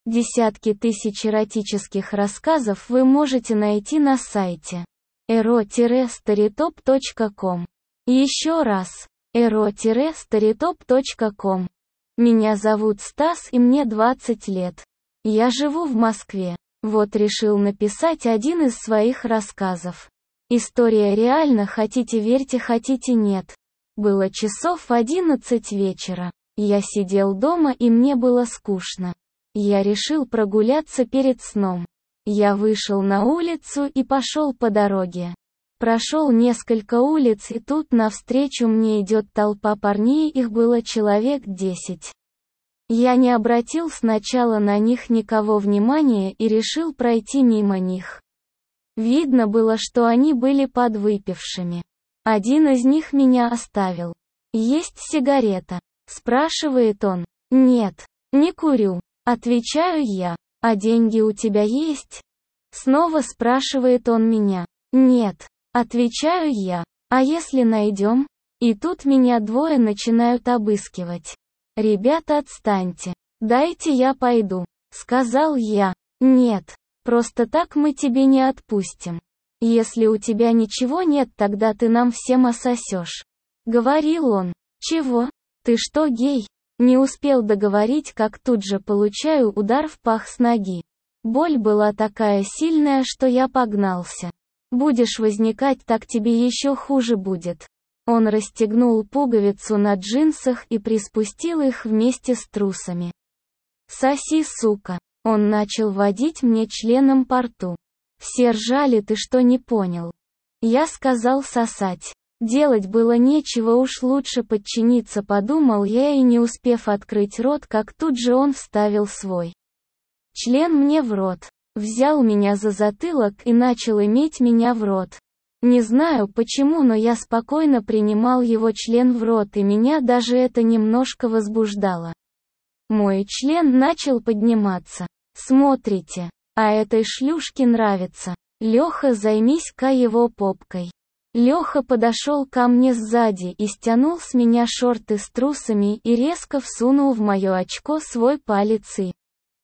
Десятки тысяч эротических рассказов вы можете найти на сайте ero-storytop.com. Еще раз, ero-storytop.com. Меня зовут Стас и мне 20 лет. Я живу в Москве. Вот решил написать один из своих рассказов. История реальна, хотите верьте, хотите нет. Было часов 11 вечера. Я сидел дома и мне было скучно. Я решил прогуляться перед сном. Я вышел на улицу и пошел по дороге. Прошел несколько улиц, и тут навстречу мне идет толпа парней, их было человек 10. Я не обратил сначала на них никого внимания и решил пройти мимо них. Видно было, что они были подвыпившими. Один из них меня оставил. «Есть сигарета?» – спрашивает он. «Нет, не курю», – отвечаю я. «А деньги у тебя есть?» Снова спрашивает он меня. «Нет», – отвечаю я. «А если найдем?» И тут меня двое начинают обыскивать. «Ребята, отстаньте. Дайте я пойду», – сказал я. «Нет, просто так мы тебе не отпустим. Если у тебя ничего нет, тогда ты нам всем ососешь», – говорил он. «Чего? Ты что, гей?» Не успел договорить, как тут же получаю удар в пах с ноги. Боль была такая сильная, что я погнался. «Будешь возникать, так тебе еще хуже будет». Он расстегнул пуговицу на джинсах и приспустил их вместе с трусами. «Соси, сука!» Он начал водить мне членом по рту. Все ржали, ты что, не понял? Я сказал сосать. Делать было нечего, уж лучше подчиниться, подумал я, и не успев открыть рот, как тут же он вставил свой член мне в рот. Взял меня за затылок и начал иметь меня в рот. Не знаю почему, но я спокойно принимал его член в рот, и меня даже это немножко возбуждало. Мой член начал подниматься. Смотрите, а этой шлюшке нравится. Леха, займись-ка его попкой. Леха подошел ко мне сзади и стянул с меня шорты с трусами и резко всунул в мое очко свой палец и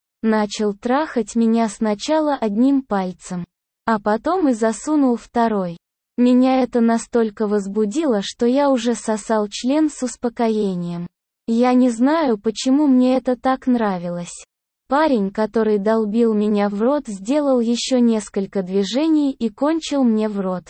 начал трахать меня сначала одним пальцем, а потом и засунул второй. Меня это настолько возбудило, что я уже сосал член с успокоением. Я не знаю, почему мне это так нравилось. Парень, который долбил меня в рот, сделал еще несколько движений и кончил мне в рот.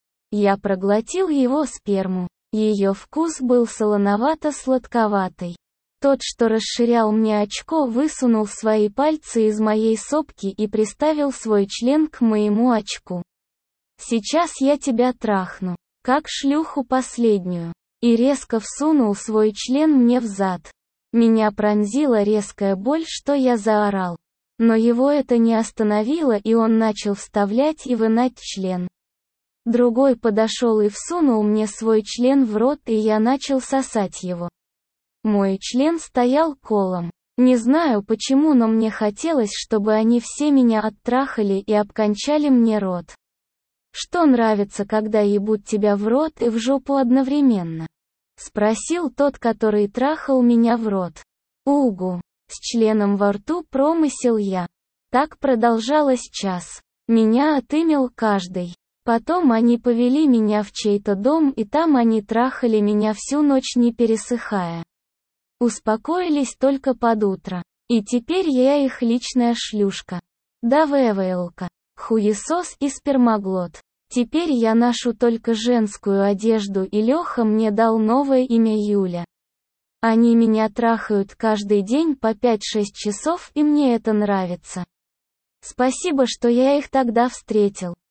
Я проглотил его сперму. Ее вкус был солоновато-сладковатый. Тот, что расширял мне очко, высунул свои пальцы из моей сопки и приставил свой член к моему очку. «Сейчас я тебя трахну, как шлюху последнюю», и резко всунул свой член мне в зад. Меня пронзила резкая боль, что я заорал. Но его это не остановило, и он начал вставлять и вынать член. Другой подошел и всунул мне свой член в рот, и я начал сосать его. Мой член стоял колом. Не знаю почему, но мне хотелось, чтобы они все меня оттрахали и обкончали мне рот. «Что нравится, когда ебут тебя в рот и в жопу одновременно?» — спросил тот, который трахал меня в рот. «Угу». С членом во рту промысел я. Так продолжалось час. Меня отымел каждый. Потом они повели меня в чей-то дом, и там они трахали меня всю ночь, не пересыхая. Успокоились только под утро. И теперь я их личная шлюшка. Да, ВВЛка. Хуесос и спермоглот. Теперь я ношу только женскую одежду, и Леха мне дал новое имя Юля. Они меня трахают каждый день по 5-6 часов, и мне это нравится. Спасибо, что я их тогда встретил.